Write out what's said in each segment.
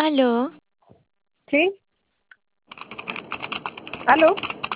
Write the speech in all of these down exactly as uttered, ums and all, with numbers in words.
Aló, ¿Sí? ¿Aló?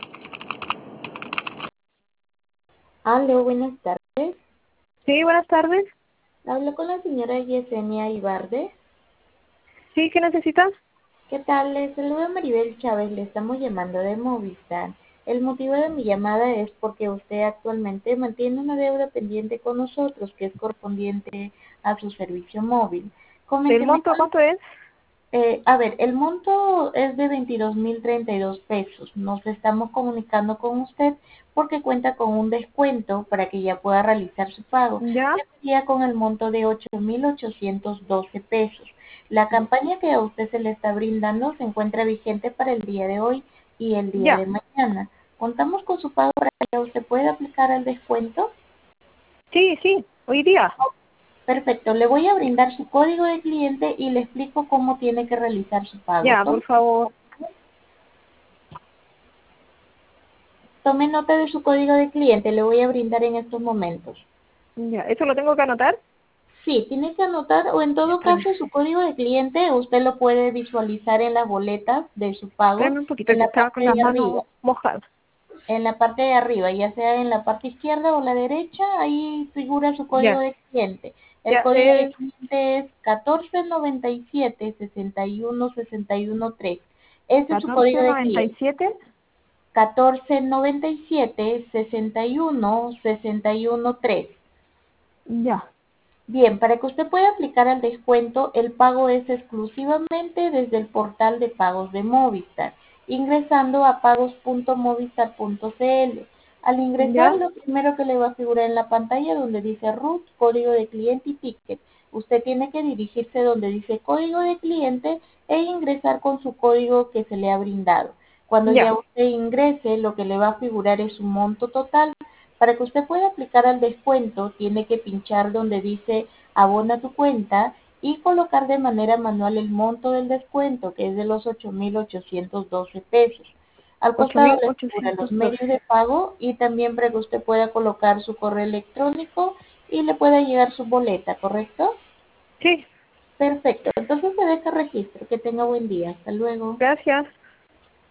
Aló, buenas tardes. Sí, buenas tardes. Hablo con la señora Yesenia Ibarde. ¿Sí? ¿Qué necesitas? ¿Qué tal? Les saluda Maribel Chávez, le estamos llamando de Movistar. El motivo de mi llamada es porque usted actualmente mantiene una deuda pendiente con nosotros que es correspondiente a su servicio móvil. ¿El Coménteme monto cuál. cuánto es? Eh, a ver, el monto es de veintidós mil treinta y dos pesos. Nos estamos comunicando con usted porque cuenta con un descuento para que ya pueda realizar su pago, ¿Ya? que sería con el monto de ocho mil ochocientos doce pesos. La campaña que a usted se le está brindando se encuentra vigente para el día de hoy y el día de Ya. mañana. ¿Contamos con su pago para que usted pueda aplicar el descuento? Sí, sí, hoy día. Perfecto, le voy a brindar su código de cliente y le explico cómo tiene que realizar su pago. Ya, por favor. Tome nota de su código de cliente, le voy a brindar en estos momentos. Ya, ¿eso lo tengo que anotar? Sí, tiene que anotar o en todo Espérame, caso su código de cliente usted lo puede visualizar en las boletas de su pago espérame un poquito, en que la estaba con parte las de arriba. manos mojadas. En la parte de arriba, ya sea en la parte izquierda o la derecha, ahí figura su código Ya, de cliente. El ya, código de es cliente es catorce noventa y siete sesenta y uno sesenta y uno tres. Ese es su catorce código de noventa y cliente. siete. catorce noventa y siete sesenta y uno sesenta y uno tres. Ya, Bien, para que usted pueda aplicar el descuento, el pago es exclusivamente desde el portal de pagos de Movistar, ingresando a pagos punto movistar punto cl. Al ingresar, ya, lo primero que le va a figurar en la pantalla donde dice root, código de cliente y ticket. Usted tiene que dirigirse donde dice código de cliente e ingresar con su código que se le ha brindado. Cuando ya ya. usted ingrese, lo que le va a figurar es su monto total. Para que usted pueda aplicar al descuento, tiene que pinchar donde dice abona tu cuenta y colocar de manera manual el monto del descuento, que es de los ocho mil ochocientos doce pesos. Al Ocho costado mil le figura los ochocientos medios doce. de pago y también para que usted pueda colocar su correo electrónico y le pueda llegar su boleta, ¿correcto? Sí, Perfecto. Entonces se deja registro. Que tenga buen día. Hasta luego. gracias.